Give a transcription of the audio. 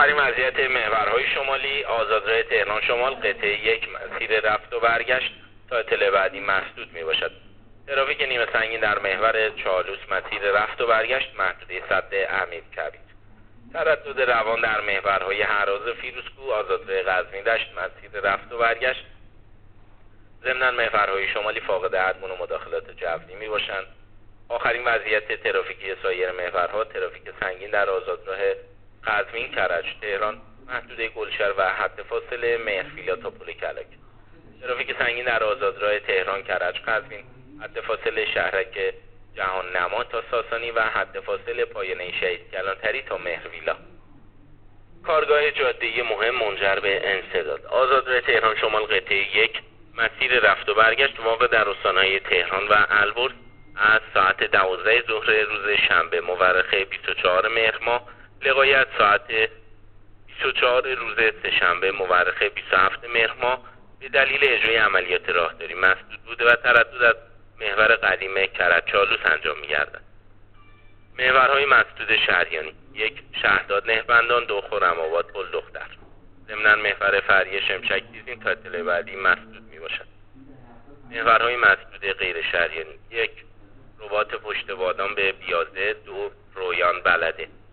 آخرین وضعیت محورهای شمالی آزادراه تهران شمال قطعه 1 مسیر رفت و برگشت تا اطلاع بعدی مسدود می باشد. ترافیک نیمه سنگین در محور چالوس مسیر رفت و برگشت محدوده سد امیرکبیر. تردد روان در محورهای هراز فیروزکوه آزادراه قزوین دشت مسیر رفت و برگشت. ضمناً محورهای شمالی فاقد هر گونه مداخلات جوی می باشند. آخرین وضعیت ترافیکی سایر محورها ترافیک سنگین در آزادراه قزوین کرج تهران محدوده گلشر و حد فاصله مهرفیلا تا پل کلک. ترافیک سنگین در آزادراه تهران کرج قزوین حد فاصله شهرک جهان نما تا ساسانی و حد فاصله پایانه شهید کلانتری تا مهرویلا. کارگاه جاده‌ای مهم منجر به انسداد آزادراه تهران شمال قطعه 1 مسیر رفت و برگشت واقع در استان‌های تهران و البرز از ساعت 12 ظهر روز شنبه مورخ 24 مهر ماه لغایت ساعت 24 روز سه‌شنبه مورخ 27 مهر ماه به دلیل اجرای عملیات راهداری مسدود بوده و تردد از محور قدیم کرج چالوس انجام می‌گردد. محورهای مسدود شهریانی: 1 شهرداد نهبندان، 2 خرم‌آباد پل دختر. ضمناً محور فرعی شمشک دیزین تا اطلاع بعدی مسدود میباشد. محورهای مسدود غیر شهریانی: 1 رباط پشت بادام به بیازه، 2 رویان بلده.